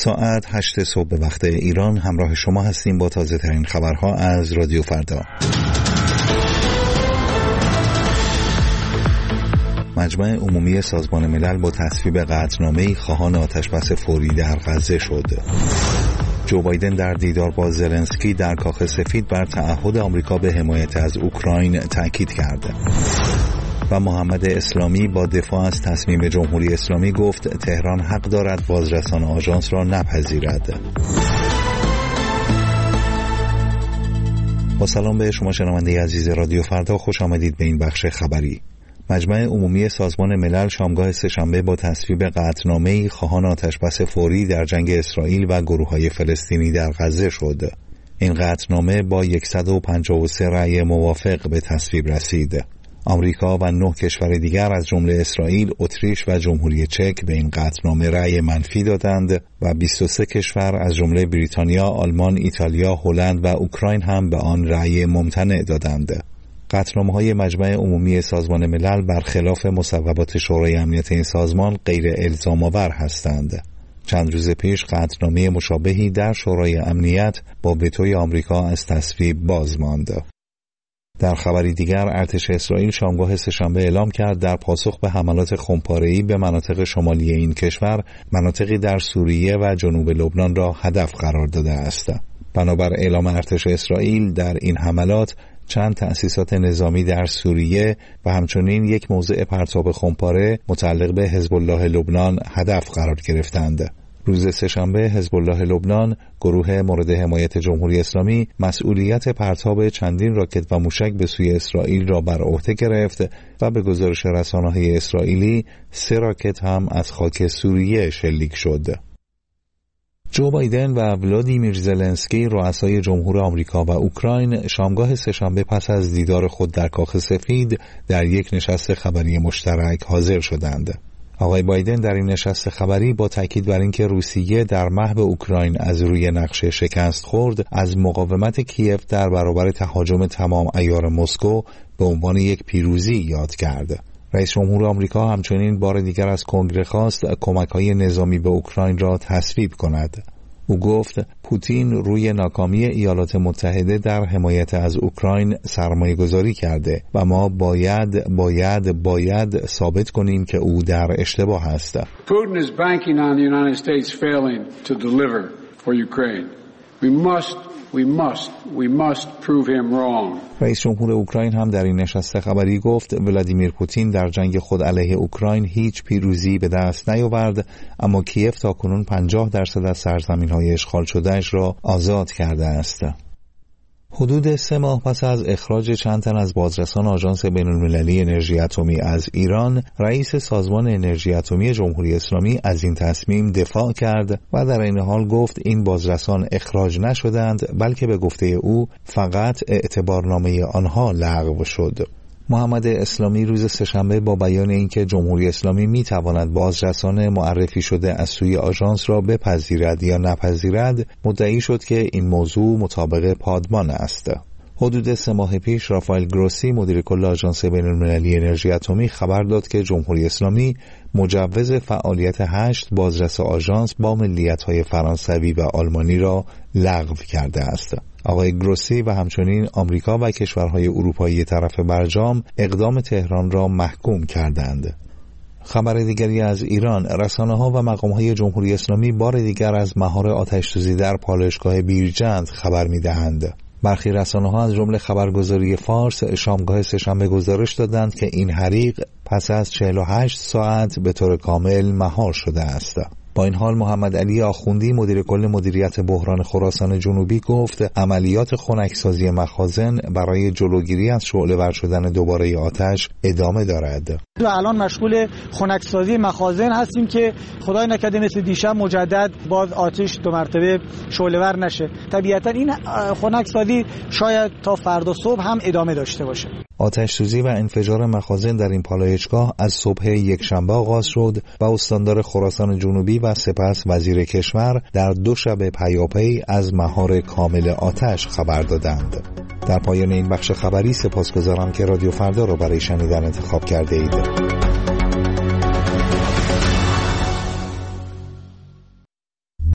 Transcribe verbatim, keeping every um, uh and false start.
ساعت هشت صبح به وقت ایران همراه شما هستیم با تازه ترین خبرها از رادیو فردا. مجمع عمومی سازمان ملل با تصویب قطعنامه‌ای خواهان آتش‌بس فوری در غزه شد. جو بایدن در دیدار با زلنسکی در کاخ سفید بر تعهد آمریکا به حمایت از اوکراین تاکید کرد. و محمد اسلامی با دفاع از تصمیم جمهوری اسلامی گفت تهران حق دارد بازرسان آژانس را نپذیرد. با سلام به شما شنونده عزیز رادیو فردا، خوش آمدید به این بخش خبری. مجمع عمومی سازمان ملل شامگاه سه‌شنبه با تصویب قطعنامه‌ای خواهان آتش‌بس فوری در جنگ اسرائیل و گروه‌های فلسطینی در غزه شد. این قطعنامه با صد و پنجاه و سه رأی موافق به تصویب رسید. آمریکا و نه کشور دیگر از جمله اسرائیل، اتریش و جمهوری چک به این قطعنامه رأی منفی دادند و بیست و سه کشور از جمله بریتانیا، آلمان، ایتالیا، هلند و اوکراین هم به آن رأی ممتنع دادند. قطعنامه‌های مجمع عمومی سازمان ملل برخلاف مصوبات شورای امنیت این سازمان غیر الزام‌آور هستند. چند روز پیش قطعنامه مشابهی در شورای امنیت با وتوی آمریکا از تصویب باز ماند. در خبری دیگر، ارتش اسرائیل شامگاه سه‌شنبه اعلام کرد در پاسخ به حملات خمپاره‌ای به مناطق شمالی این کشور، مناطقی در سوریه و جنوب لبنان را هدف قرار داده است. بنابر اعلام ارتش اسرائیل، در این حملات چند تأسیسات نظامی در سوریه و همچنین یک موضع پرتاب خمپاره متعلق به حزب الله لبنان هدف قرار گرفتند. روز سه‌شنبه حزب الله لبنان، گروه مورد حمایت جمهوری اسلامی، مسئولیت پرتاب چندین راکت و موشک به سوی اسرائیل را بر عهده گرفت و به گزارش رسانه‌های اسرائیلی سه راکت هم از خاک سوریه شلیک شد. جو بایدن و ولادیمیر زلنسکی، رؤسای جمهور آمریکا و اوکراین، شامگاه سه‌شنبه پس از دیدار خود در کاخ سفید در یک نشست خبری مشترک حاضر شدند. آقای بایدن در این نشست خبری با تاکید بر اینکه روسیه در محو اوکراین از روی نقشه شکست خورد، از مقاومت کیف در برابر تهاجم تمام عیار مسکو به عنوان یک پیروزی یاد کرد. رئیس جمهور آمریکا همچنین بار دیگر از کنگره خواست کمک‌های نظامی به اوکراین را تصویب کند. او گفت پوتین روی ناکامی ایالات متحده در حمایت از اوکراین سرمایه‌گذاری کرده و ما باید باید باید ثابت کنیم که او در اشتباه است. Putin is banking on the United States failing to deliver for Ukraine. We must We must, we must prove him wrong. رئیس جمهور اوکراین هم در این نشست خبری گفت ولادیمیر پوتین در جنگ خود علیه اوکراین هیچ پیروزی به دست نیاورد، اما کیف تاکنون پنجاه درصد از سرزمین‌های اشغال شده‌اش را آزاد کرده است. حدود سه ماه پس از اخراج چند تن از بازرسان آژانس بین‌المللی انرژی اتمی از ایران، رئیس سازمان انرژی اتمی جمهوری اسلامی از این تصمیم دفاع کرد و در این حال گفت این بازرسان اخراج نشدند، بلکه به گفته او فقط اعتبارنامه آنها لغو شد. محمد اسلامی روز سه‌شنبه با بیان اینکه جمهوری اسلامی میتواند بازرسان معرفی شده از سوی آژانس را بپذیرد یا نپذیرد، مدعی شد که این موضوع مطابق پادمان است. حدود سه ماه پیش رافائل گروسی، مدیر کل آژانس بین‌المللی انرژی اتمی، خبر داد که جمهوری اسلامی مجوز فعالیت هشت بازرس آژانس با ملیت‌های فرانسوی و آلمانی را لغو کرده است. آقای گروسی و همچنین آمریکا و کشورهای اروپایی طرف برجام اقدام تهران را محکوم کردند. خبر دیگری از ایران، رسانه‌ها و مقام‌های جمهوری اسلامی بار دیگر از مهار آتش‌سوزی در پالایشگاه بیرجند خبر می‌دهند. برخی رسانه‌ها از جمله خبرگزاری فارس شامگاه سه‌شنبه گزارش دادند که این حریق پس از چهل و هشت ساعت به طور کامل مهار شده است. با این حال محمد علی آخوندی، مدیر کل مدیریت بحران خراسان جنوبی، گفت عملیات خنکسازی مخازن برای جلوگیری از شعله‌ور شدن دوباره آتش ادامه دارد. و الان مشغول خنکسازی مخازن هستیم که خدای نکرده مثل دیشب مجدد باز آتش دو مرتبه شعله‌ور نشه. طبیعتا این خنکسازی شاید تا فردا صبح هم ادامه داشته باشه. آتش سوزی و انفجار مخازن در این پالایشگاه از صبح یکشنبه آغاز شد و استاندار خراسان جنوبی و سپس وزیر کشور در دو شب پیاپی از مهار کامل آتش خبر دادند. در پایان این بخش خبری سپاسگزارم که رادیو فردا را برای شنیدن انتخاب کرده اید.